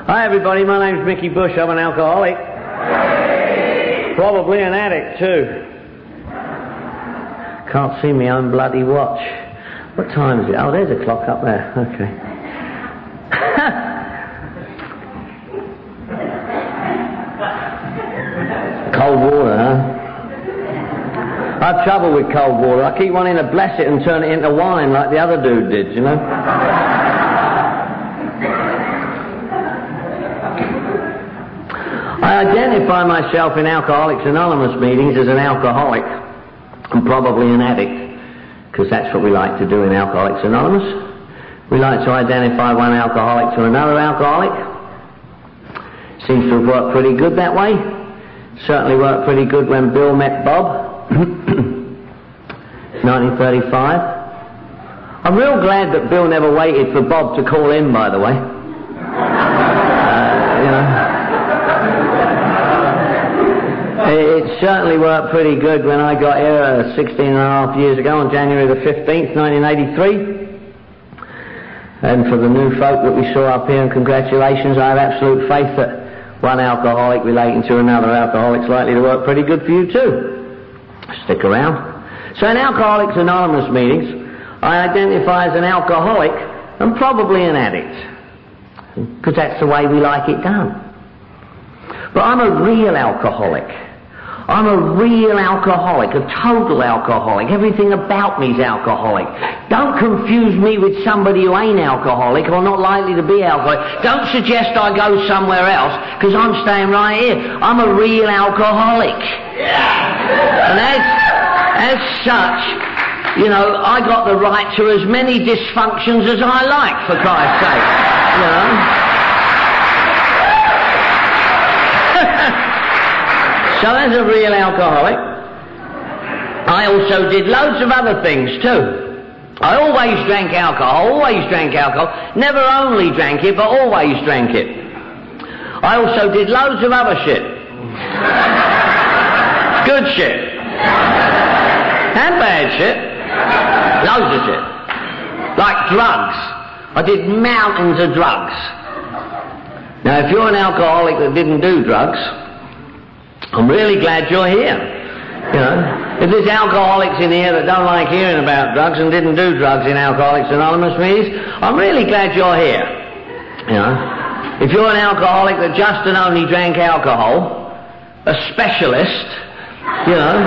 Hi everybody, my name's Mickey Bush. I'm an alcoholic. Probably an addict too. Can't see my own bloody watch. What time is it? Oh, there's a clock up there. Okay. Cold water, huh? I have trouble with cold water. I keep wanting to bless it and turn it into wine like the other dude did, you know? I identify myself in Alcoholics Anonymous meetings as an alcoholic and probably an addict, because that's what we like to do in Alcoholics Anonymous. We like to identify one alcoholic to another alcoholic. Seems to have worked pretty good that way. Certainly worked pretty good when Bill met Bob. 1935. I'm real glad that Bill never waited for Bob to call in, by the way. It certainly worked pretty good when I got here 16 and a half years ago on January the 15th, 1983. And for the new folk that we saw up here, and congratulations, I have absolute faith that one alcoholic relating to another alcoholic is likely to work pretty good for you too. Stick around. So in Alcoholics Anonymous meetings, I identify as an alcoholic and probably an addict, because that's the way we like it done. But I'm a real alcoholic. I'm a real alcoholic, a total alcoholic. Everything about me's alcoholic. Don't confuse me with somebody who ain't alcoholic or not likely to be alcoholic. Don't suggest I go somewhere else, because I'm staying right here. I'm a real alcoholic. And as such, you know, I got the right to as many dysfunctions as I like, for Christ's sake. You know? So as a real alcoholic, I also did loads of other things too. I always drank alcohol, never only drank it, but always drank it. I also did loads of other shit. Good shit. And bad shit. Loads of shit. Like drugs. I did mountains of drugs. Now if you're an alcoholic that didn't do drugs, I'm really glad you're here. You know, if there's alcoholics in here that don't like hearing about drugs and didn't do drugs in Alcoholics Anonymous meetings, I'm really glad you're here. You know, if you're an alcoholic that just and only drank alcohol, a specialist, you know,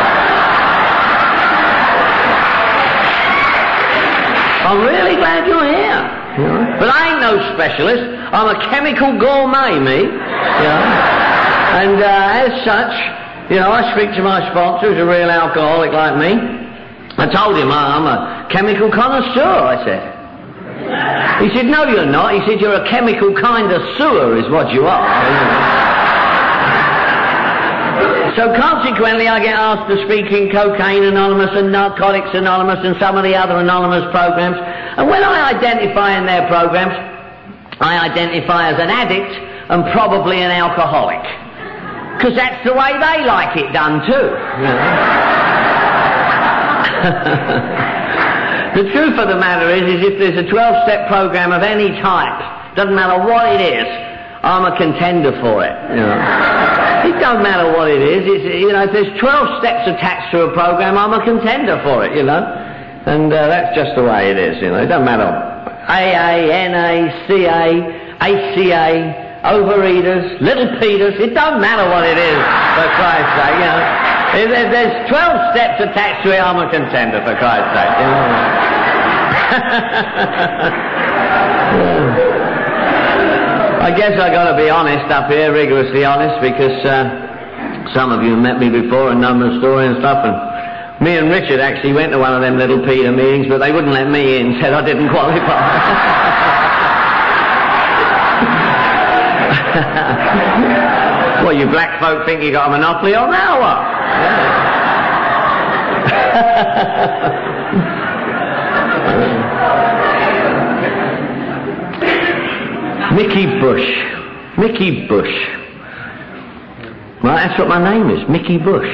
I'm really glad you're here. You know? But I ain't no specialist. I'm a chemical gourmet, me. You know? And as such, you know, I speak to my sponsor, who's a real alcoholic like me. I told him I'm a chemical connoisseur, I said. He said, no, you're not. He said, you're a chemical kind of sewer is what you are. So consequently, I get asked to speak in Cocaine Anonymous and Narcotics Anonymous and some of the other anonymous programs. And when I identify in their programs, I identify as an addict and probably an alcoholic. Because that's the way they like it done too. You know? The truth of the matter is if there's a 12-step program of any type, doesn't matter what it is, I'm a contender for it. You know? It don't matter what it is. It's, you know, if there's 12 steps attached to a program, I'm a contender for it. You know, and that's just the way it is. You know, it doesn't matter. AA, NA, CA, ACA. Overeaters, little Peters, it don't matter what it is, for Christ's sake, you know. If there's 12 steps attached to it, I'm a contender, for Christ's sake, you know. I guess I got to be honest up here, rigorously honest, because some of you have met me before and know my story and stuff, and me and Richard actually went to one of them little Peter meetings, but they wouldn't let me in, said I didn't qualify. Well, you black folk think you got a monopoly on that or what? Mickey Bush. Mickey Bush. Well, that's what my name is, Mickey Bush.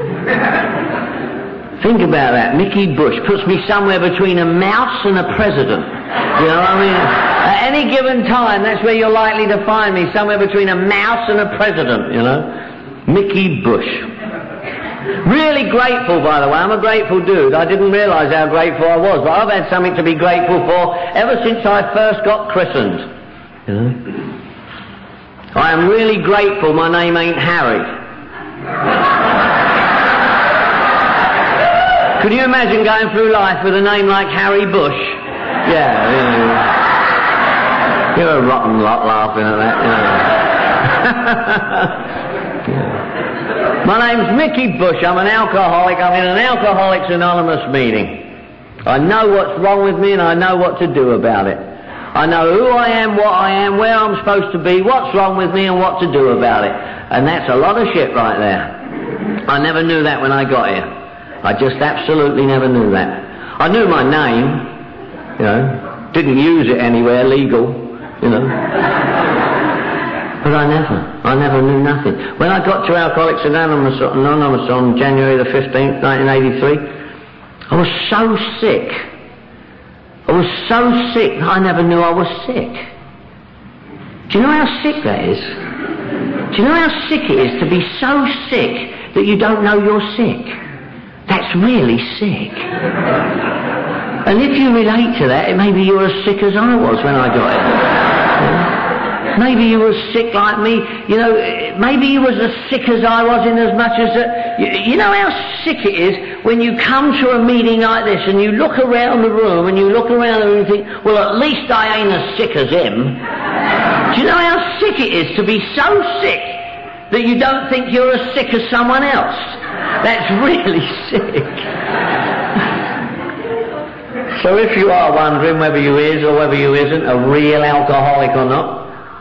Think about that. Mickey Bush puts me somewhere between a mouse and a president. You know what I mean? At any given time, that's where you're likely to find me, somewhere between a mouse and a president, you know. Mickey Bush. Really grateful, by the way. I'm a grateful dude. I didn't realise how grateful I was, but I've had something to be grateful for ever since I first got christened. You know? I am really grateful my name ain't Harry. Could you imagine going through life with a name like Harry Bush? Yeah. You're a rotten lot laughing at that, you know. Yeah. My name's Mickey Bush. I'm an alcoholic. I'm in an Alcoholics Anonymous meeting. I know what's wrong with me and I know what to do about it. I know who I am, what I am, where I'm supposed to be, what's wrong with me and what to do about it. And that's a lot of shit right there. I never knew that when I got here. I just absolutely never knew that. I knew my name, you know, didn't use it anywhere legal, you know. But I never knew nothing. When I got to Alcoholics Anonymous on January the 15th, 1983, I was so sick. I was so sick, I never knew I was sick. Do you know how sick that is? Do you know how sick it is to be so sick that you don't know you're sick? That's really sick. And if you relate to that, maybe you're as sick as I was when I got here. Maybe you were sick like me, you know, maybe you was as sick as I was in as much as that. You know how sick it is when you come to a meeting like this and you look around the room and you look around the room and think, well, at least I ain't as sick as him. Do you know how sick it is to be so sick that you don't think you're as sick as someone else? That's really sick. So if you are wondering whether you is or whether you isn't a real alcoholic or not,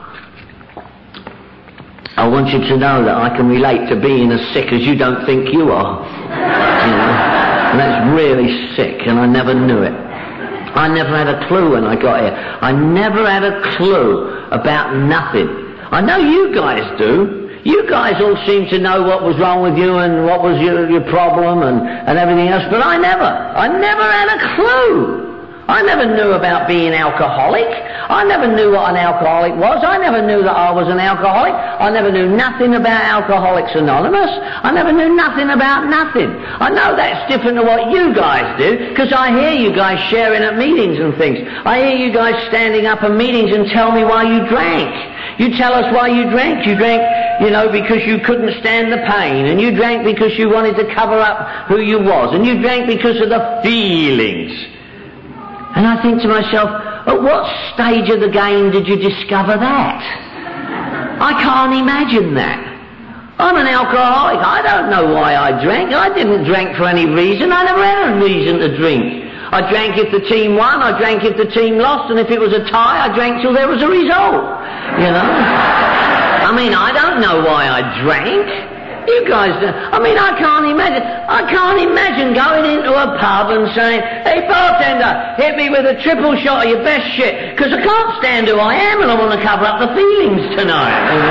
I want you to know that I can relate to being as sick as you don't think you are. You know? And that's really sick, and I never knew it. I never had a clue when I got here. I never had a clue about nothing. I know you guys do. You guys all seem to know what was wrong with you and what was your problem and everything else, but I never had a clue. I never knew about being alcoholic. I never knew what an alcoholic was. I never knew that I was an alcoholic. I never knew nothing about Alcoholics Anonymous. I never knew nothing about nothing. I know that's different to what you guys do, because I hear you guys sharing at meetings and things. I hear you guys standing up at meetings and tell me why you drank. You tell us why you drank. You drank, you know, because you couldn't stand the pain, and you drank because you wanted to cover up who you was, and you drank because of the feelings. And I think to myself, at what stage of the game did you discover that? I can't imagine that. I'm an alcoholic. I don't know why I drank. I didn't drink for any reason. I never had a reason to drink. I drank if the team won, I drank if the team lost, and if it was a tie, I drank till there was a result. You know? I mean, I don't know why I drank. You guys do. I mean, I can't imagine going into a pub and saying, hey, bartender, hit me with a triple shot of your best shit, because I can't stand who I am and I want to cover up the feelings tonight. You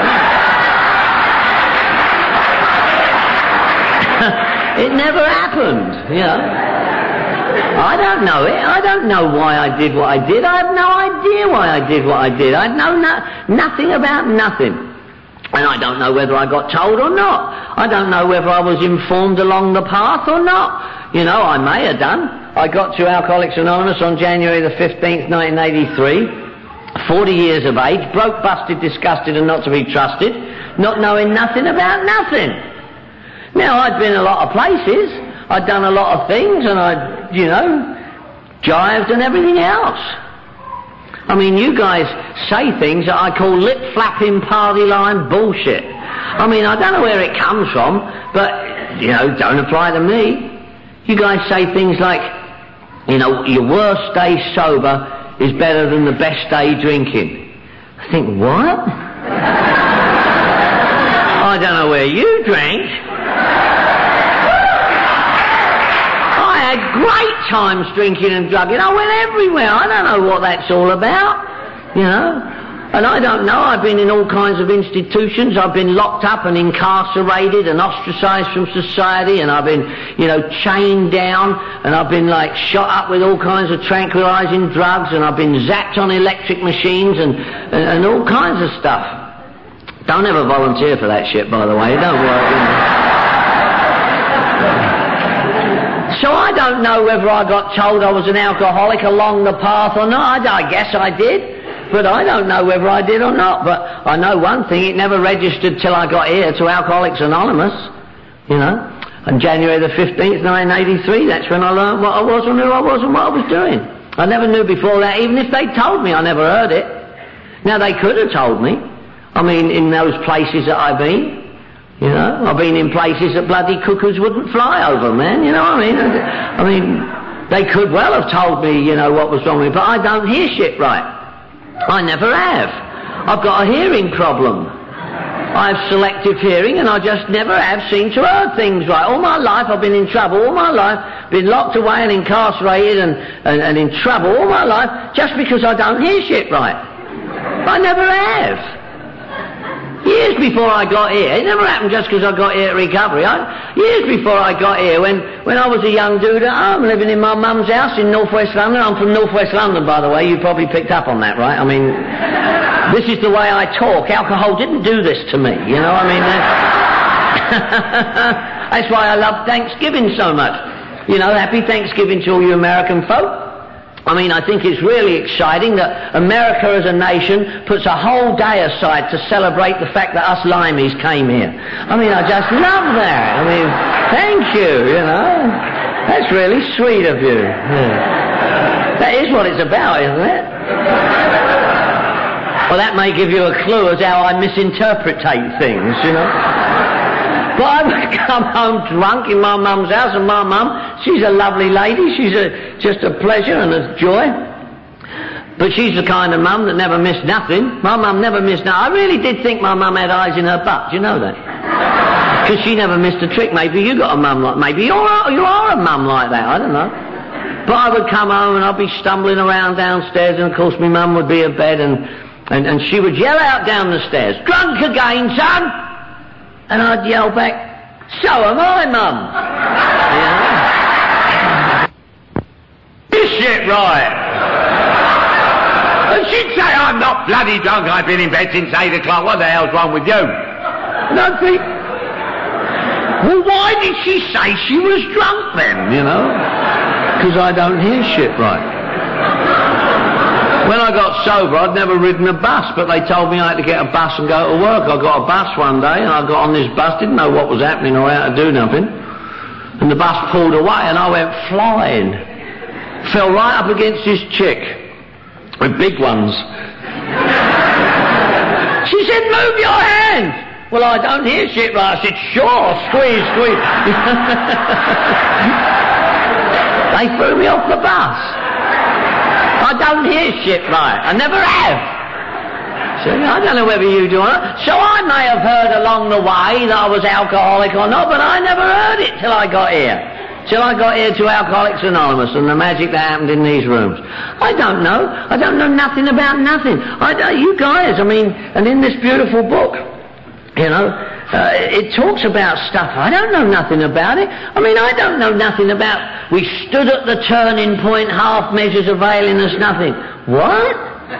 know? It never happened, you know. I don't know it. I don't know why I did what I did. I have no idea why I did what I did. I know nothing about nothing. And I don't know whether I got told or not. I don't know whether I was informed along the path or not. You know, I may have done. I got to Alcoholics Anonymous on January the 15th, 1983, 40 years of age, broke, busted, disgusted and not to be trusted, not knowing nothing about nothing. Now, I'd been a lot of places. I'd done a lot of things and I'd, you know, jived and everything else. I mean, you guys say things that I call lip-flapping party line bullshit. I mean, I don't know where it comes from, but, you know, don't apply to me. You guys say things like, you know, your worst day sober is better than the best day drinking. I think, what? I don't know where you drank. Great times drinking and drugging. I went everywhere. I don't know what that's all about, you know. And I don't know, I've been in all kinds of institutions. I've been locked up and incarcerated and ostracized from society, and I've been, chained down, and I've been, shot up with all kinds of tranquilizing drugs, and I've been zapped on electric machines and all kinds of stuff. Don't ever volunteer for that shit, by the way. It don't work, So I don't know whether I got told I was an alcoholic along the path or not. I guess I did. But I don't know whether I did or not. But I know one thing, it never registered till I got here to Alcoholics Anonymous, On January the 15th, 1983, that's when I learned what I was and who I was and what I was doing. I never knew before that, even if they told me, I never heard it. Now, they could have told me. I mean, in those places that I've been. I've been in places that bloody cuckoos wouldn't fly over, man, I mean, they could well have told me, what was wrong with me, but I don't hear shit right. I never have. I've got a hearing problem. I have selective hearing, and I just never have seemed to heard things right. All my life I've been in trouble. All my life been locked away and incarcerated and in trouble all my life just because I don't hear shit right. I never have. Years before I got here, it never happened just because I got here at recovery. Years before I got here, when I was a young dude at home living in my mum's house in northwest London. I'm from northwest London, by the way. You probably picked up on that, right? I mean, this is the way I talk. Alcohol didn't do this to me, That's why I love Thanksgiving so much. Happy Thanksgiving to all you American folk. I mean, I think it's really exciting that America as a nation puts a whole day aside to celebrate the fact that us limeys came here. I mean, I just love that. I mean, thank you, That's really sweet of you. Yeah. That is what it's about, isn't it? Well, that may give you a clue as how I misinterpret things, But I would come home drunk in my mum's house, and my mum, she's a lovely lady. She's just a pleasure and a joy. But she's the kind of mum that never missed nothing. My mum never missed nothing. I really did think my mum had eyes in her butt. Do you know that? Because she never missed a trick. Maybe you got a mum like... Maybe you are a mum like that. I don't know. But I would come home and I'd be stumbling around downstairs, and of course my mum would be in bed, and she would yell out down the stairs, "Drunk again, son!" And I'd yell back, "So am I, Mum." This shit right. And she'd say, "I'm not bloody drunk, I've been in bed since 8 o'clock, what the hell's wrong with you?" And I'd think, well, why did she say she was drunk then, Because I don't hear shit right. When I got sober, I'd never ridden a bus, but they told me I had to get a bus and go to work. I got a bus one day, and I got on this bus, didn't know what was happening or how to do nothing. And the bus pulled away, and I went flying. Fell right up against this chick, with big ones. She said, "Move your hands." Well, I don't hear shit right. I said, "Sure, squeeze, squeeze." They threw me off the bus. I don't hear shit right. I never have. So I don't know whether you do or not. So I may have heard along the way that I was alcoholic or not, but I never heard it till I got here. Till I got here to Alcoholics Anonymous and the magic that happened in these rooms. I don't know. I don't know nothing about nothing. You guys, and in this beautiful book, it talks about stuff. I don't know nothing about it. I don't know nothing about, we stood at the turning point, half measures availing us nothing. What?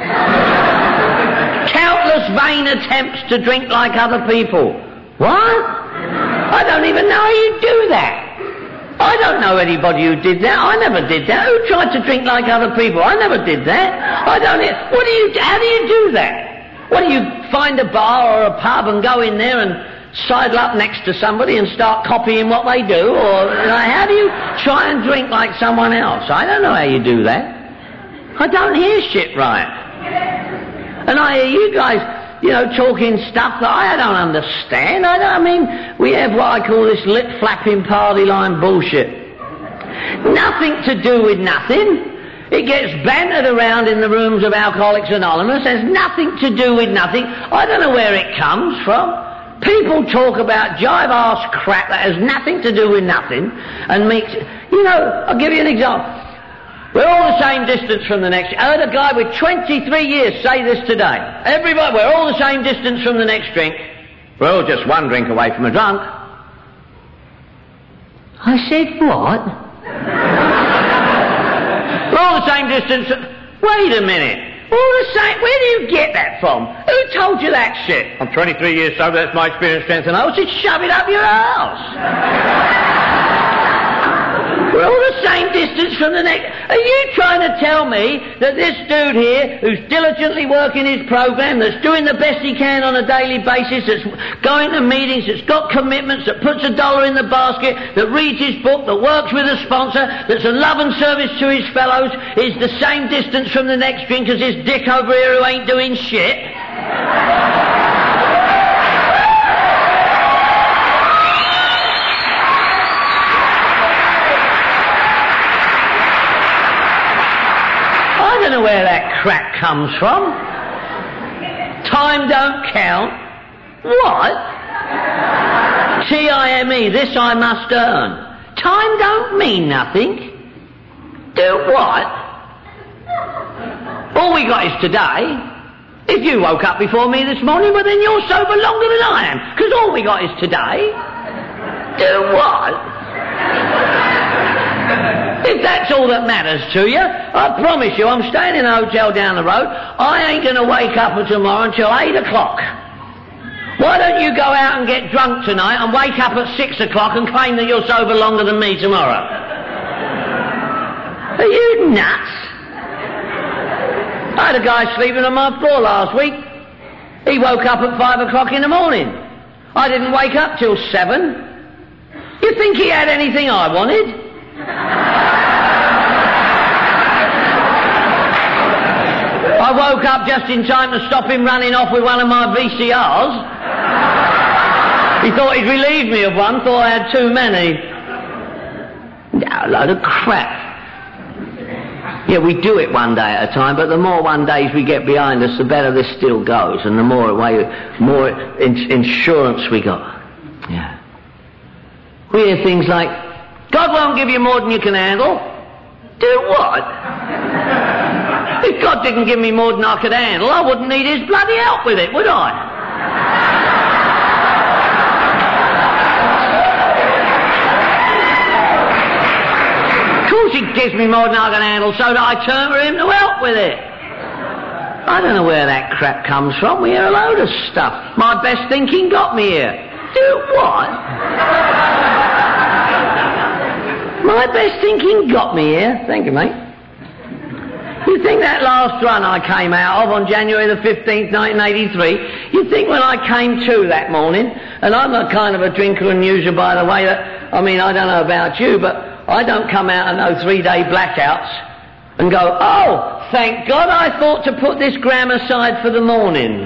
Countless vain attempts to drink like other people. What? I don't even know how you do that. I don't know anybody who did that. I never did that. Who tried to drink like other people? I never did that. How do you do that? What, do you find a bar or a pub and go in there and sidle up next to somebody and start copying what they do? Or how do you try and drink like someone else? I don't know how you do that. I don't hear shit right. And I hear you guys, talking stuff that I don't understand. We have what I call this lip-flapping party line bullshit. Nothing to do with nothing. It gets bantered around in the rooms of Alcoholics Anonymous. Has nothing to do with nothing. I don't know where it comes from. People talk about jive-ass crap that has nothing to do with nothing and makes... I'll give you an example. We're all the same distance from the next... I heard a guy with 23 years say this today. Everybody, we're all the same distance from the next drink. We're all just one drink away from a drunk. I said, what? We're all the same distance... Wait a minute. All the same... Where do you get that from? Who told you that shit? I'm 23 years sober, that's my experience, strength and hope. I said, shove it up your arse. We're all the same distance from the next... Are you trying to tell me that this dude here, who's diligently working his program, that's doing the best he can on a daily basis, that's going to meetings, that's got commitments, that puts $1 in the basket, that reads his book, that works with a sponsor, that's a love and service to his fellows, is the same distance from the next drink as this dick over here who ain't doing shit? I don't know where that crap comes from. Time don't count. What? T-I-M-E, this I must earn. Time don't mean nothing. Do what? All we got is today. If you woke up before me this morning, well then you're sober longer than I am, because all we got is today. Do what? If that's all that matters to you, I promise you, I'm staying in a hotel down the road. I ain't going to wake up tomorrow until 8 o'clock. Why don't you go out and get drunk tonight and wake up at 6 o'clock and claim that you're sober longer than me tomorrow? Are you nuts? I had a guy sleeping on my floor last week. He woke up at 5 o'clock in the morning. I didn't wake up till 7. You think he had anything I wanted? I woke up just in time to stop him running off with one of my VCRs. He thought he'd relieved me of one, thought I had too many. No, a load of crap. Yeah, we do it one day at a time, but the more one days we get behind us, the better this still goes, and the more insurance we got. Yeah. We hear things like, God won't give you more than you can handle. Do what? If God didn't give me more than I could handle, I wouldn't need his bloody help with it, would I? Of course he gives me more than I can handle so that I turn to him to help with it. I don't know where that crap comes from. We hear a load of stuff. My best thinking got me here. Do what? My best thinking got me here. Thank you, mate. You think that last run I came out of on January the 15th, 1983, you think when I came to that morning, and I'm a kind of a drinker and user, by the way, that, I mean, I don't know about you, but I don't come out of no 3-day blackouts and go, oh, thank God I thought to put this gram aside for the morning.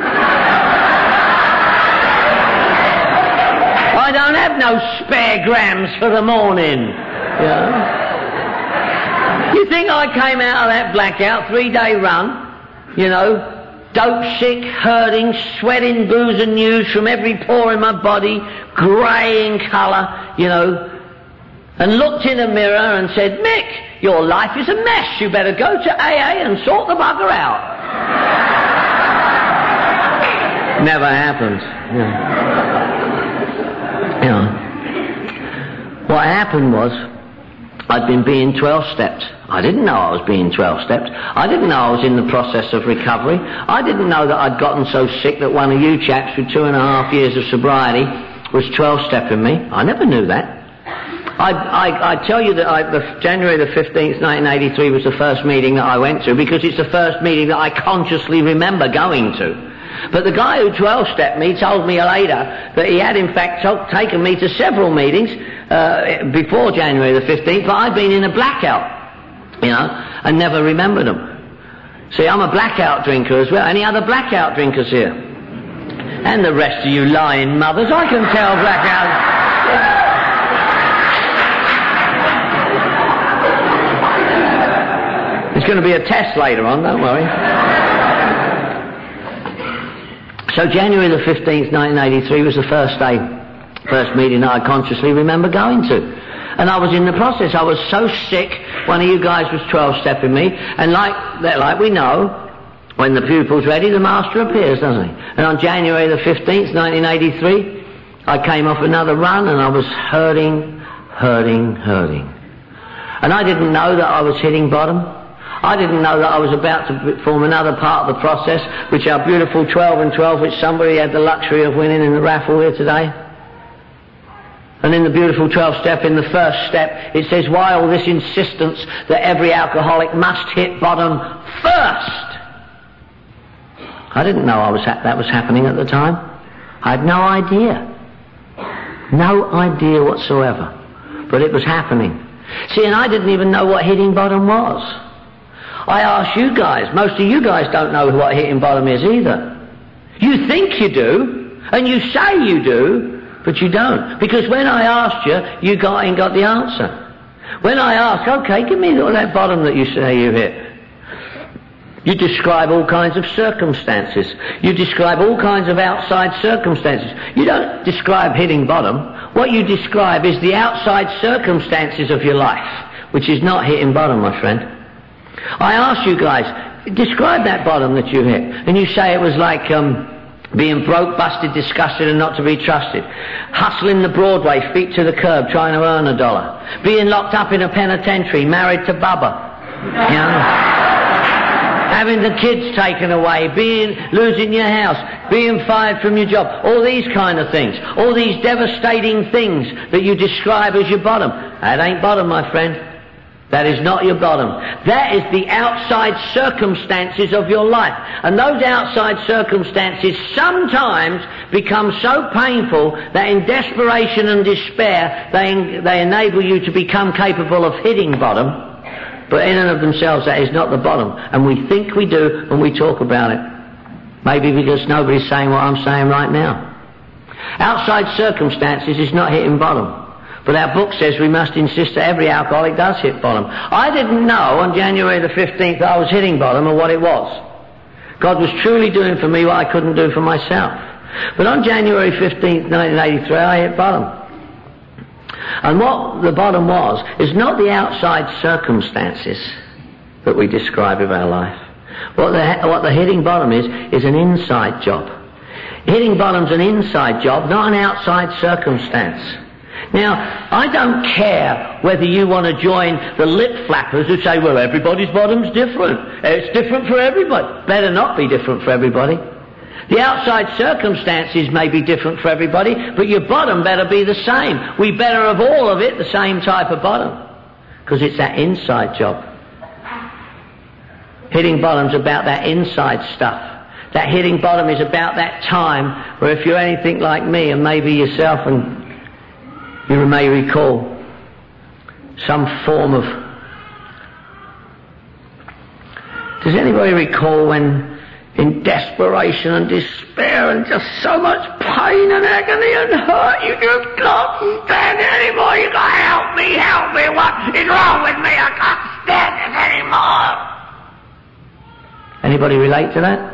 I don't have no spare grams for the morning. Yeah. You think I came out of that blackout, 3-day run, you know, dope sick, hurting, sweating booze and news from every pore in my body, grey in colour, you know, and looked in a mirror and said, Mick, your life is a mess, you better go to AA and sort the bugger out. Never happened. Yeah. What happened was, I'd been being 12-stepped. I didn't know I was being 12-stepped. I didn't know I was in the process of recovery. I didn't know that I'd gotten so sick that one of you chaps with 2.5 years of sobriety was 12-stepping me. I never knew that. I tell you that January the 15th, 1983 was the first meeting that I went to, because it's the first meeting that I consciously remember going to. But the guy who 12-stepped me told me later that he had in fact taken me to several meetings before January the 15th, but I'd been in a blackout, you know, and never remembered them. See, I'm a blackout drinker as well. Any other blackout drinkers here? And the rest of you lying mothers, I can tell blackout... There's going to be a test later on, don't worry. So January the 15th, 1983 was the first meeting that I consciously remember going to. And I was in the process. I was so sick. One of you guys was 12-stepping me. And like we know, when the pupil's ready, the master appears, doesn't he? And on January the 15th, 1983, I came off another run and I was hurting. And I didn't know that I was hitting bottom. I didn't know that I was about to form another part of the process, which our beautiful 12 and 12, which somebody had the luxury of winning in the raffle here today. And in the beautiful 12-step, in the first step, it says, why all this insistence that every alcoholic must hit bottom first? I didn't know that was happening at the time. I had no idea. No idea whatsoever. But it was happening. See, and I didn't even know what hitting bottom was. I asked you guys. Most of you guys don't know what hitting bottom is either. You think you do, and you say you do, but you don't. Because when I asked you, you ain't got the answer. When I ask, okay, give me that bottom that you say you hit. You describe all kinds of circumstances. You describe all kinds of outside circumstances. You don't describe hitting bottom. What you describe is the outside circumstances of your life, which is not hitting bottom, my friend. I asked you guys, describe that bottom that you hit. And you say it was like being broke, busted, disgusted, and not to be trusted. Hustling the Broadway, feet to the curb, trying to earn $1. Being locked up in a penitentiary, married to Bubba. You know? Having the kids taken away, losing your house, being fired from your job, all these kind of things, all these devastating things that you describe as your bottom. That ain't bottom, my friend. That is not your bottom. That is the outside circumstances of your life. And those outside circumstances sometimes become so painful that in desperation and despair they enable you to become capable of hitting bottom. But in and of themselves, that is not the bottom. And we think we do when we talk about it. Maybe because nobody's saying what I'm saying right now. Outside circumstances is not hitting bottom. But our book says we must insist that every alcoholic does hit bottom. I didn't know on January the 15th that I was hitting bottom or what it was. God was truly doing for me what I couldn't do for myself. But on January 15th, 1983, I hit bottom. And what the bottom was is not the outside circumstances that we describe of our life. What the hitting bottom is an inside job. Hitting bottom's an inside job, not an outside circumstance. Now, I don't care whether you want to join the lip flappers who say, well, everybody's bottom's different. It's different for everybody. Better not be different for everybody. The outside circumstances may be different for everybody, but your bottom better be the same. We better have all of it the same type of bottom, because it's that inside job. Hitting bottom's about that inside stuff. That hitting bottom is about that time where if you're anything like me, and maybe yourself, and you may recall some form of... Does anybody recall when in desperation and despair and just so much pain and agony and hurt, you just can't stand it anymore? You gotta help me, what is wrong with me? I can't stand this anymore. Anybody relate to that?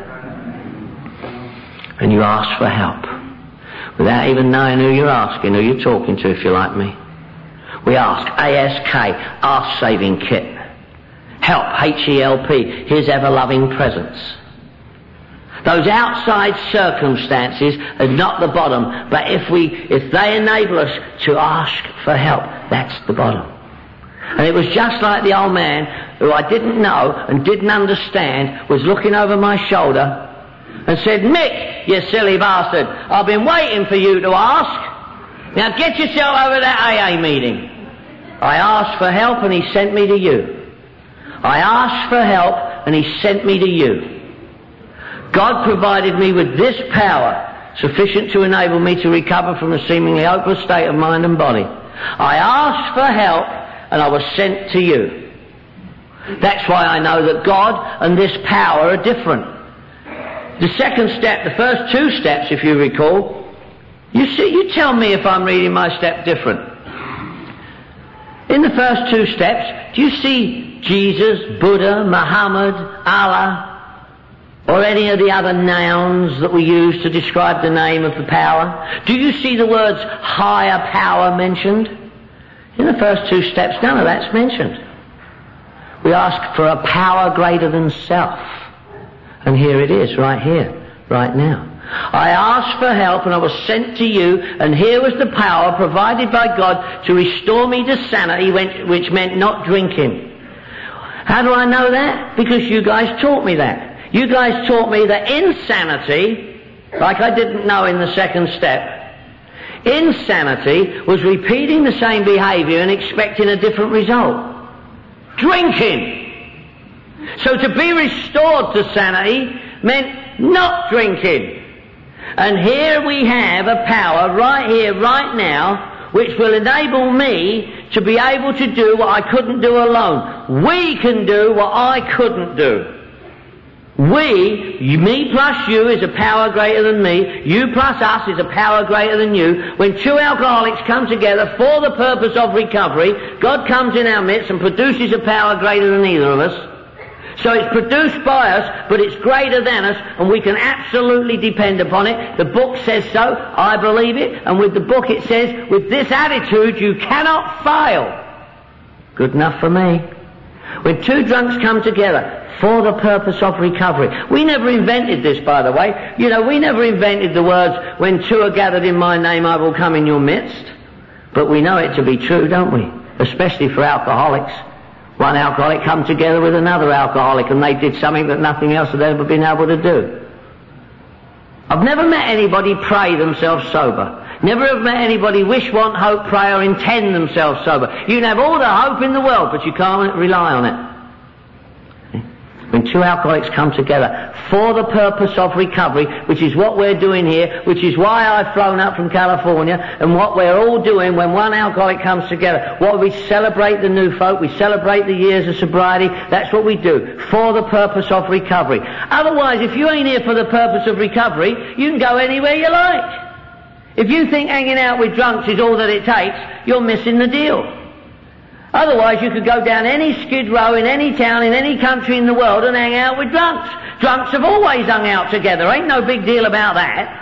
And you ask for help without even knowing who you're asking, who you're talking to, if you're like me. We ask, ASK, Ask Saving Kit. Help, HELP, His ever-loving presence. Those outside circumstances are not the bottom, but if they enable us to ask for help, that's the bottom. And it was just like the old man who I didn't know and didn't understand was looking over my shoulder and said, Mick, you silly bastard, I've been waiting for you to ask. Now get yourself over that AA meeting. I asked for help and he sent me to you. I asked for help and he sent me to you. God provided me with this power sufficient to enable me to recover from a seemingly hopeless state of mind and body. I asked for help and I was sent to you. That's why I know that God and this power are different. The second step, the first two steps, if you recall, you tell me if I'm reading my step different. In the first two steps, do you see Jesus, Buddha, Muhammad, Allah, or any of the other nouns that we use to describe the name of the power? Do you see the words higher power mentioned? In the first 2 steps, none of that's mentioned. We ask for a power greater than self. And here it is, right here, right now. I asked for help and I was sent to you, and here was the power provided by God to restore me to sanity, which meant not drinking. How do I know that? Because you guys taught me that. You guys taught me that insanity, like I didn't know in the 2nd step, insanity was repeating the same behaviour and expecting a different result. Drinking. So to be restored to sanity meant not drinking. And here we have a power right here, right now, which will enable me to be able to do what I couldn't do alone. We can do what I couldn't do. Me plus you is a power greater than me. You plus us is a power greater than you. When 2 alcoholics come together for the purpose of recovery, God comes in our midst and produces a power greater than either of us. So it's produced by us, but it's greater than us, and we can absolutely depend upon it. The book says so, I believe it, and with the book it says, with this attitude you cannot fail. Good enough for me. When 2 drunks come together for the purpose of recovery. We never invented this, by the way. You know, we never invented the words, when 2 are gathered in my name, I will come in your midst. But we know it to be true, don't we? Especially for alcoholics. One alcoholic come together with another alcoholic, and they did something that nothing else had ever been able to do. I've never met anybody pray themselves sober. Never have met anybody wish, want, hope, pray, or intend themselves sober. You can have all the hope in the world, but you can't rely on it. When 2 alcoholics come together for the purpose of recovery, which is what we're doing here, which is why I've flown up from California, and what we're all doing when 1 alcoholic comes together. What we celebrate the new folk, we celebrate the years of sobriety, that's what we do, for the purpose of recovery. Otherwise, if you ain't here for the purpose of recovery, you can go anywhere you like. If you think hanging out with drunks is all that it takes, you're missing the deal. Otherwise, you could go down any skid row in any town, in any country in the world and hang out with drunks. Drunks have always hung out together. Ain't no big deal about that.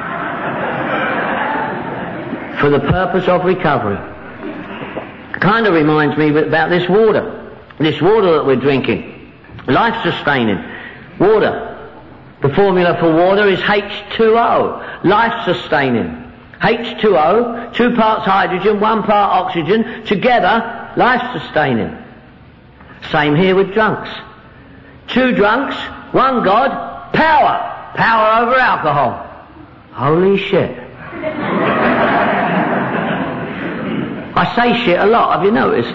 For the purpose of recovery. Kind of reminds me about this water. This water that we're drinking. Life-sustaining. Water. The formula for water is H2O. Life-sustaining. H2O, 2 parts hydrogen, 1 part oxygen, together, life-sustaining. Same here with drunks. 2 drunks, 1 God, power. Power over alcohol. Holy shit. I say shit a lot, have you noticed?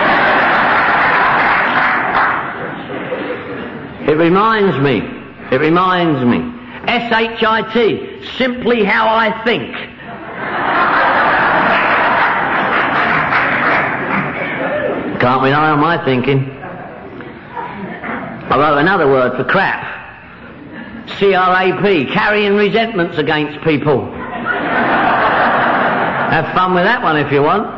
It reminds me. S-H-I-T, simply how I think. Can't rely on my thinking. I wrote another word for crap. C-R-A-P, carrying resentments against people. Have fun with that one if you want.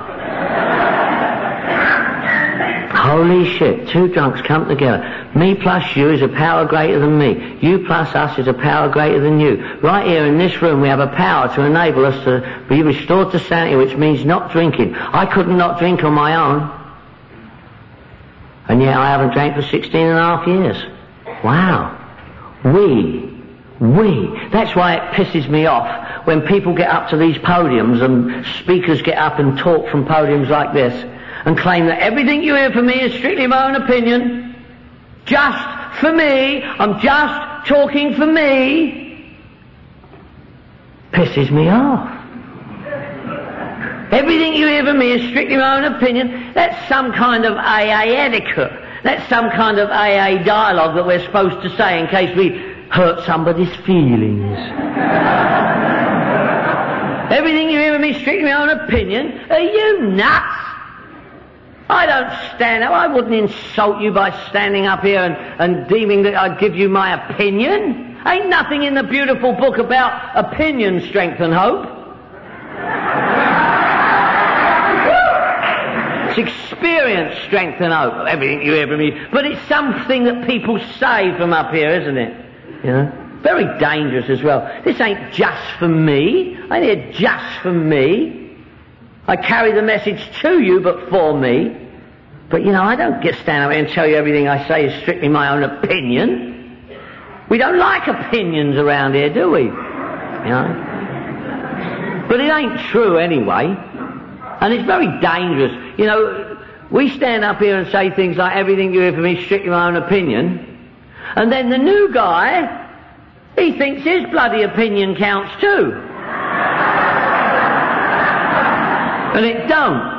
Holy shit, 2 drunks come together. Me plus you is a power greater than me. You plus us is a power greater than you. Right here in this room we have a power to enable us to be restored to sanity, which means not drinking. I couldn't not drink on my own. And yet I haven't drank for 16.5 years. Wow. We. That's why it pisses me off when people get up to these podiums and speakers get up and talk from podiums like this and claim that everything you hear from me is strictly my own opinion. Just for me. I'm just talking for me. Pisses me off. Everything you hear from me is strictly my own opinion. That's some kind of AA etiquette. That's some kind of AA dialogue that we're supposed to say in case we hurt somebody's feelings. Everything you hear from me is strictly my own opinion. Are you nuts? I don't stand up. I wouldn't insult you by standing up here and deeming that I'd give you my opinion. Ain't nothing in the beautiful book about opinion, strength and hope. It's experience, strength and hope. Everything you hear from me. But it's something that people say from up here, isn't it? You know? Very dangerous as well. This ain't just for me. I ain't here just for me. I carry the message to you, but for me. But, I don't stand up here and tell you everything I say is strictly my own opinion. We don't like opinions around here, do we? But it ain't true anyway. And it's very dangerous. We stand up here and say things like everything you hear from me is strictly my own opinion. And then the new guy, he thinks his bloody opinion counts too. And it don't.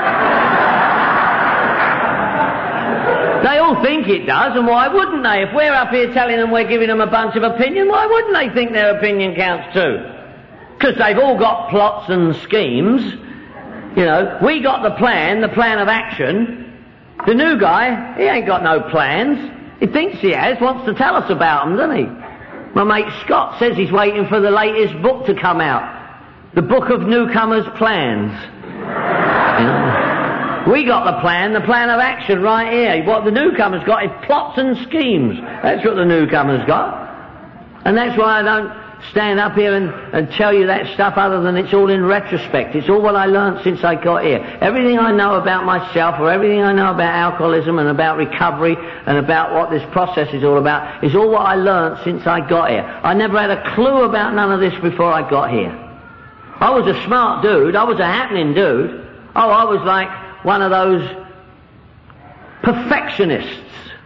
They all think it does, and why wouldn't they? If we're up here telling them we're giving them a bunch of opinion, why wouldn't they think their opinion counts too? Because they've all got plots and schemes. We got the plan of action. The new guy, he ain't got no plans. He thinks he has, wants to tell us about them, doesn't he? My mate Scott says he's waiting for the latest book to come out. The Book of Newcomers' Plans. We got the plan of action right here. What the newcomers got is plots and schemes. That's what the newcomers got. And that's why I don't stand up here and tell you that stuff other than it's all in retrospect. It's all what I learned since I got here. Everything I know about myself, or everything I know about alcoholism and about recovery and about what this process is all about, is all what I learned since I got here. I never had a clue about none of this before I got here. I was a smart dude. I was a happening dude. Oh, I was like one of those perfectionists.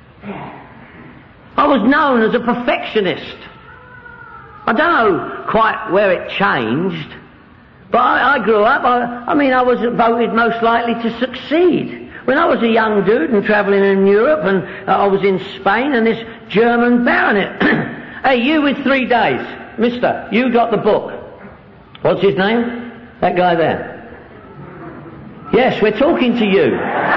I was known as a perfectionist. I don't know quite where it changed, but I grew up, I was voted most likely to succeed. When I was a young dude and travelling in Europe, and I was in Spain, and this German baronet, hey, you with 3 days, mister, you got the book. What's his name? That guy there. Yes, we're talking to you.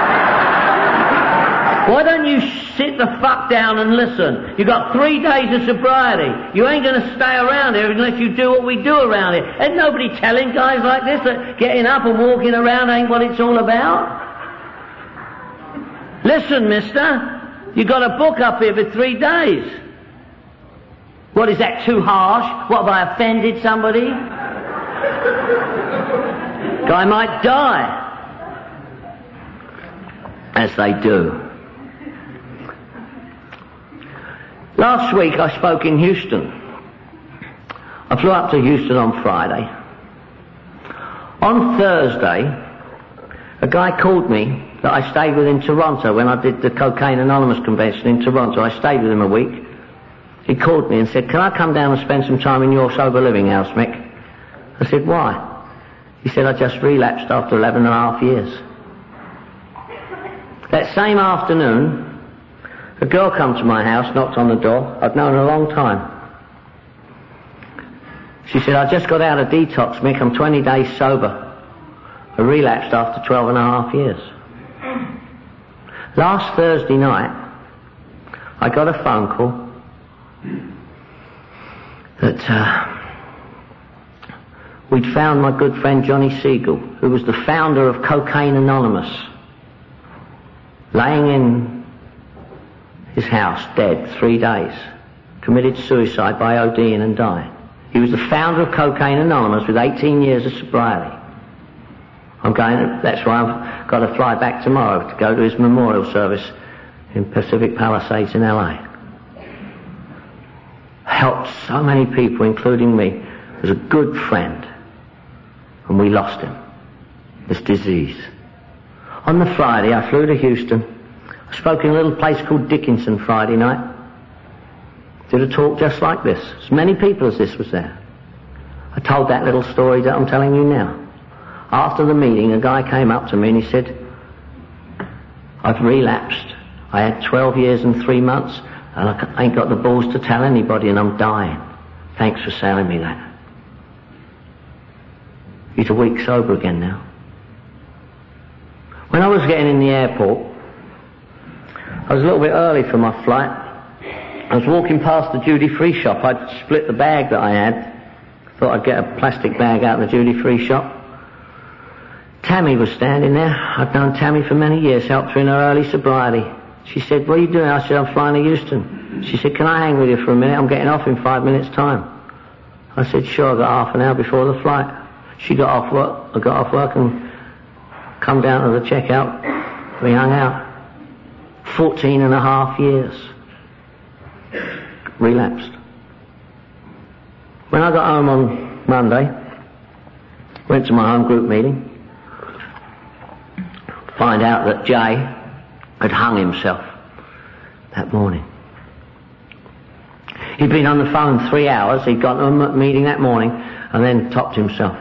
Why don't you sit the fuck down and listen? You got 3 days of sobriety. You ain't going to stay around here unless you do what we do around here. Ain't nobody telling guys like this that getting up and walking around ain't what it's all about. Listen, mister, you got a book up here for 3 days. What, is that too harsh? What, have I offended somebody? Guy might die. As they do. Last week I spoke in Houston. I flew up to Houston on Friday. On Thursday, a guy called me that I stayed with in Toronto when I did the Cocaine Anonymous convention in Toronto. I stayed with him a week. He called me and said, can I come down and spend some time in your sober living house, Mick? I said, why? He said, I just relapsed after 11 and a half years. That same afternoon, a girl come to my house, knocked on the door. I'd known her a long time. She said, I just got out of detox, Mick. I'm 20 days sober. I relapsed after 12 and a half years. Last Thursday night, I got a phone call that we'd found my good friend Johnny Siegel, who was the founder of Cocaine Anonymous, laying in his house, dead, 3 days, committed suicide by ODing and dying. He was the founder of Cocaine Anonymous with 18 years of sobriety. That's why I've got to fly back tomorrow to go to his memorial service in Pacific Palisades in LA. Helped so many people, including me. Was a good friend. And we lost him. This disease. On the Friday, I flew to Houston. I spoke in a little place called Dickinson Friday night. Did a talk just like this. As many people as this was there. I told that little story that I'm telling you now. After the meeting, a guy came up to me and he said, I've relapsed. I had 12 years and 3 months and I ain't got the balls to tell anybody and I'm dying. Thanks for selling me that. He's a week sober again now. When I was getting in the airport, I was a little bit early for my flight. I was walking past the duty-free shop. I'd split the bag that I had. Thought I'd get a plastic bag out of the duty-free shop. Tammy was standing there. I'd known Tammy for many years, helped her in her early sobriety. She said, what are you doing? I said, I'm flying to Houston. She said, can I hang with you for a minute? I'm getting off in 5 minutes' time. I said, sure, I got half an hour before the flight. She got off work. I got off work and Come down to the checkout. We hung out. 14 and a half years. Relapsed. When I got home on Monday, went to my home group meeting, find out that Jay had hung himself that morning. He'd been on the phone 3 hours, he'd got to a meeting that morning, and then topped himself.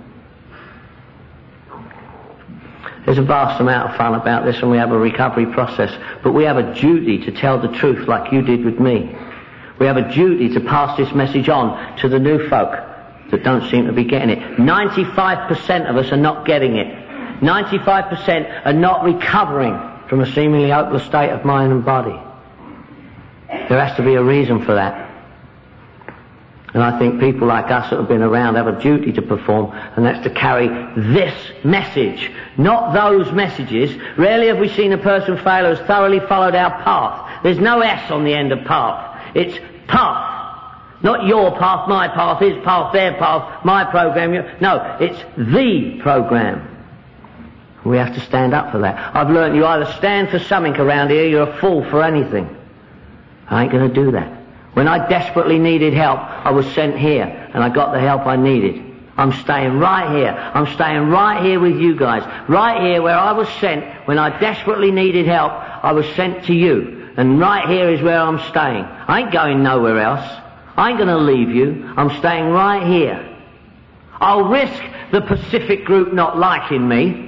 There's a vast amount of fun about this, and we have a recovery process, but we have a duty to tell the truth like you did with me. We have a duty to pass this message on to the new folk that don't seem to be getting it. 95% of us are not getting it. 95% are not recovering from a seemingly hopeless state of mind and body. There has to be a reason for that. And I think people like us that have been around have a duty to perform, and that's to carry this message, not those messages. Rarely have we seen a person fail who has thoroughly followed our path. There's no S on the end of path. It's path. Not your path, my path, his path, their path, my program. No, it's the program. We have to stand up for that. I've learned you either stand for something around here, you're a fool for anything. I ain't going to do that. When I desperately needed help, I was sent here, and I got the help I needed. I'm staying right here. I'm staying right here with you guys. Right here where I was sent, when I desperately needed help, I was sent to you. And right here is where I'm staying. I ain't going nowhere else. I ain't going to leave you. I'm staying right here. I'll risk the Pacific group not liking me.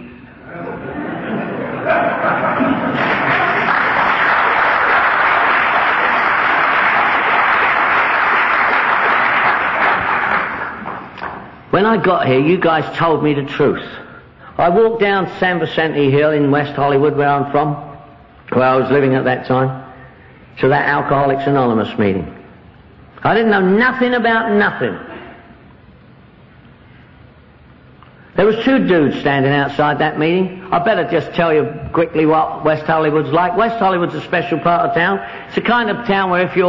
When I got here, you guys told me the truth. I walked down San Vicente Hill in West Hollywood, where I'm from, where I was living at that time, to that Alcoholics Anonymous meeting. I didn't know nothing about nothing. There was 2 dudes standing outside that meeting. I better just tell you quickly what West Hollywood's like. West Hollywood's a special part of town. It's a kind of town where if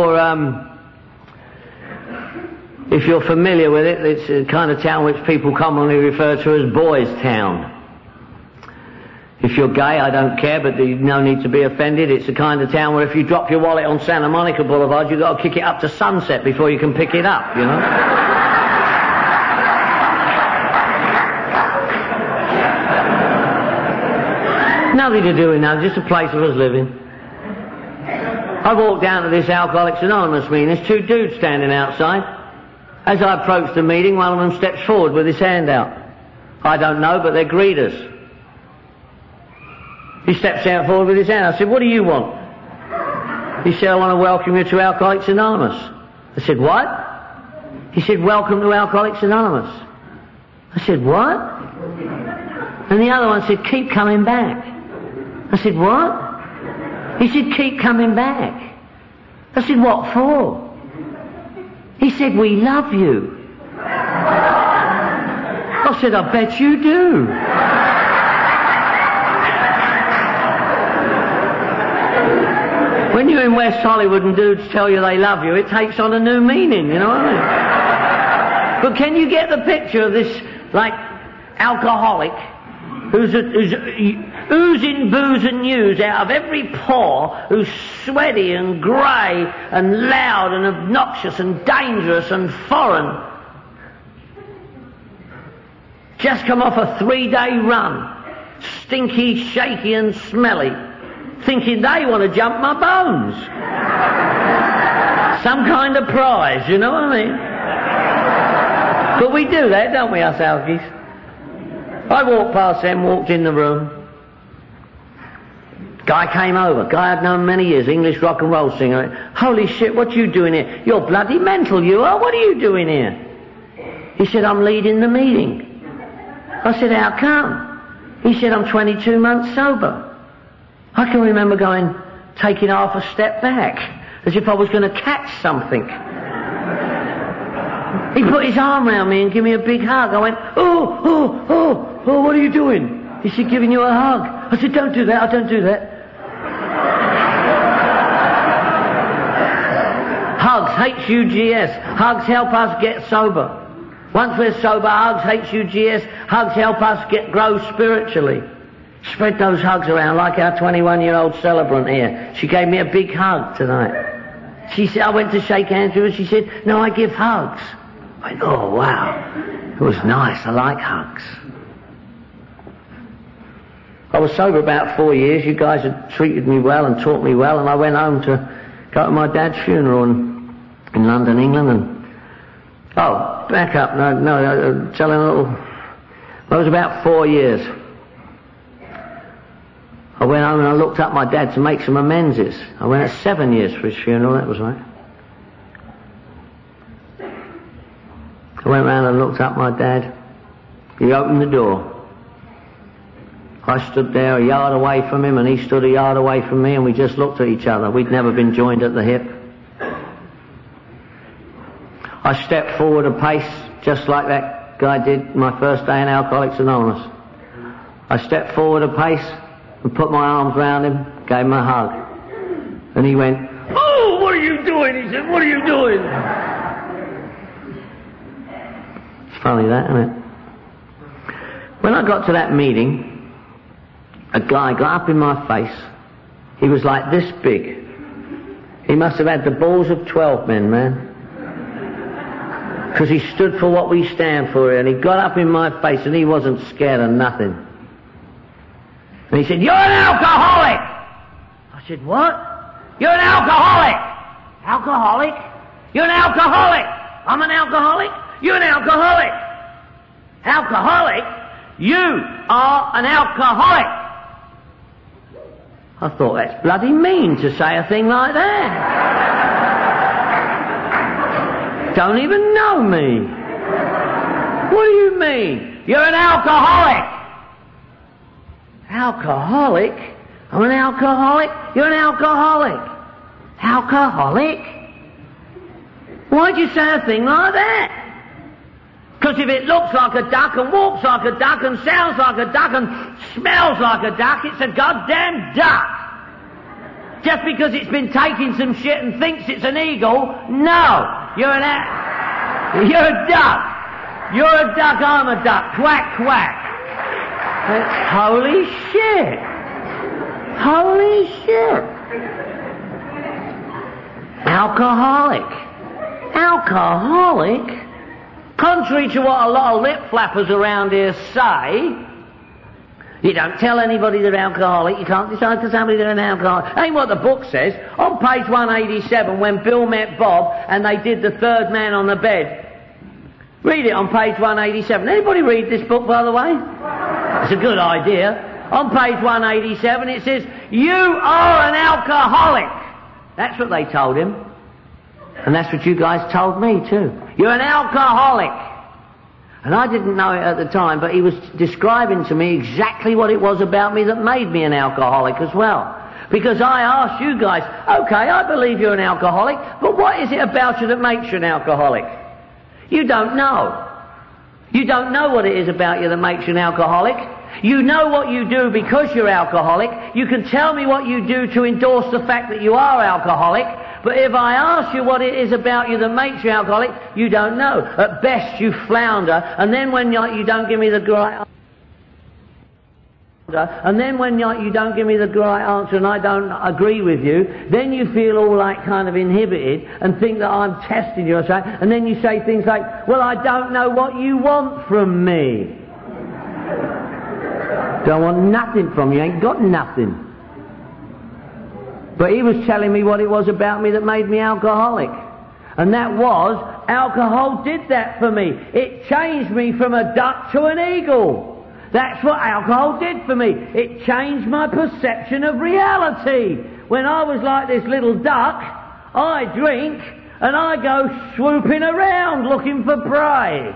you're familiar with it, it's a kind of town which people commonly refer to as Boys Town. If you're gay, I don't care, but there's no need to be offended. It's the kind of town where if you drop your wallet on Santa Monica Boulevard, you've got to kick it up to Sunset before you can pick it up, you know? Nothing to do with that, just a place I was living. I walked down to this Alcoholics Anonymous meeting. There's 2 dudes standing outside. As I approached the meeting, one of them steps forward with his hand out. I don't know, but they're greeters. He steps out forward with his hand. I said, "What do you want?" He said, "I want to welcome you to Alcoholics Anonymous." I said, "What?" He said, "Welcome to Alcoholics Anonymous." I said, "What?" And the other one said, "Keep coming back." I said, "What?" He said, "Keep coming back." I said, "What for?" He said, "We love you." I said, "I bet you do." When you're in West Hollywood and dudes tell you they love you, it takes on a new meaning, you know what I mean? But can you get the picture of this, like, alcoholic who's oozing booze and news out of every pore, who's sweaty and grey and loud and obnoxious and dangerous and foreign, just come off a 3-day run, stinky, shaky and smelly, thinking they want to jump my bones. Some kind of prize, you know what I mean? But we do that, don't we, us alkies? I walked past them, walked in the room. Guy came over. Guy I'd known many years, English rock and roll singer. "Holy shit, what you doing here?" "You're bloody mental, you are. What are you doing here?" He said, "I'm leading the meeting." I said, "How come?" He said, "I'm 22 months sober." I can remember taking half a step back, as if I was going to catch something. He put his arm around me and gave me a big hug. I went, oh, what are you doing?" He said, "Giving you a hug." I said, "Don't do that, I don't do that." Hugs, H-U-G-S. Hugs help us get sober. Once we're sober, hugs, H-U-G-S. Hugs help us grow spiritually. Spread those hugs around like our 21-year-old celebrant here. She gave me a big hug tonight. She said, I went to shake hands with her. She said, no, I give hugs. I went, oh, wow. It was nice. I like hugs. I was sober about 4 years. You guys had treated me well and taught me well, and I went home to go to my dad's funeral in London, England. And back up. No, telling a little. It was about 4 years. I went home and I looked up my dad to make some amends. I went at 7 years for his funeral. That was right. I went round and looked up my dad. He opened the door. I stood there a yard away from him and he stood a yard away from me, and we just looked at each other. We'd never been joined at the hip. I stepped forward a pace just like that guy did my first day in Alcoholics Anonymous. I stepped forward a pace and put my arms round him, gave him a hug. And he went, oh, what are you doing? He said, what are you doing? It's funny that, isn't it? When I got to that meeting, a guy got up in my face. He was like this big. He must have had the balls of 12 men, man. Because he stood for what we stand for, and he got up in my face and he wasn't scared of nothing. And he said, you're an alcoholic! I said, what? You're an alcoholic! Alcoholic? You're an alcoholic! I'm an alcoholic? You're an alcoholic! Alcoholic? You are an alcoholic! I thought, that's bloody mean to say a thing like that. Don't even know me. What do you mean? You're an alcoholic! Alcoholic? I'm an alcoholic? You're an alcoholic. Alcoholic? Why'd you say a thing like that? Because if it looks like a duck and walks like a duck and sounds like a duck and smells like a duck, it's a goddamn duck. Just because it's been taking some shit and thinks it's an eagle, no. You're a duck. You're a duck, I'm a duck. Quack, quack. Holy shit. Holy shit. Alcoholic. Alcoholic? Contrary to what a lot of lip flappers around here say, you don't tell anybody they're alcoholic, you can't decide to somebody they're an alcoholic. Ain't what the book says. On page 187, when Bill met Bob and they did the third man on the bed. Read it on page 187. Anybody read this book, by the way? It's a good idea. On page 187 it says, you are an alcoholic. That's what they told him. And that's what you guys told me too. You're an alcoholic. And I didn't know it at the time, but he was describing to me exactly what it was about me that made me an alcoholic as well. Because I asked you guys, okay, I believe you're an alcoholic, but what is it about you that makes you an alcoholic? You don't know. You don't know what it is about you that makes you an alcoholic. You know what you do because you're alcoholic. You can tell me what you do to endorse the fact that you are alcoholic. But if I ask you what it is about you that makes you alcoholic, you don't know. At best, you flounder, and then when you don't give me the right answer, and I don't agree with you, then you feel all like kind of inhibited and think that I'm testing you or something, and then you say things like, well, I don't know what you want from me. Don't want nothing from you, ain't got nothing. But he was telling me what it was about me that made me alcoholic. And that was, alcohol did that for me. It changed me from a duck to an eagle. That's what alcohol did for me. It changed my perception of reality. When I was like this little duck, I drink and I go swooping around looking for prey.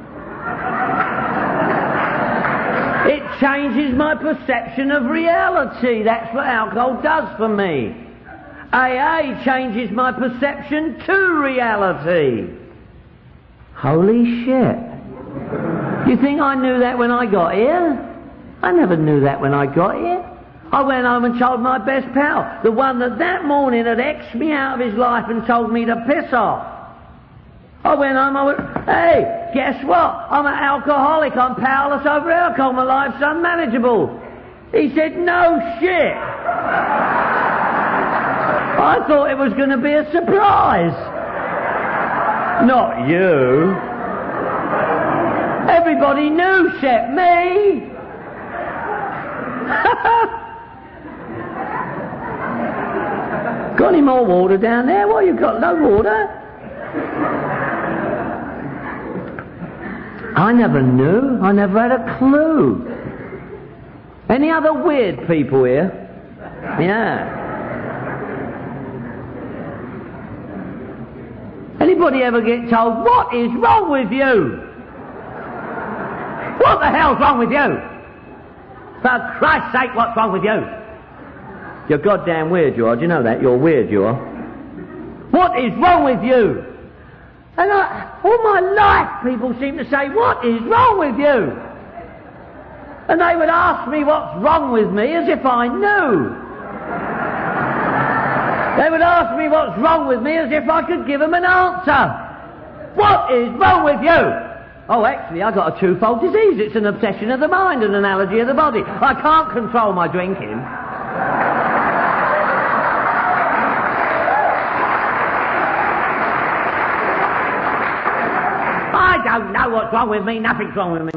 It changes my perception of reality. That's what alcohol does for me. AA changes my perception to reality. Holy shit. You think I knew that when I got here? I never knew that when I got here. I went home and told my best pal, the one that morning had X'd me out of his life and told me to piss off. I went home, I went, hey, guess what? I'm an alcoholic. I'm powerless over alcohol. My life's unmanageable. He said, no shit. I thought it was going to be a surprise. Not you. Everybody knew except me. Got any more water down there? What, you got no water? I never knew. I never had a clue. Any other weird people here? Yeah. Anybody ever get told, what is wrong with you? What the hell's wrong with you? For Christ's sake, what's wrong with you? You're goddamn weird, you are. Do you know that? You're weird, you are. What is wrong with you? And all my life people seem to say, what is wrong with you? And they would ask me what's wrong with me as if I knew. They would ask me what's wrong with me as if I could give them an answer. What is wrong with you? Oh, actually, I've got a twofold disease. It's an obsession of the mind and an allergy of the body. I can't control my drinking. I don't know what's wrong with me. Nothing's wrong with me.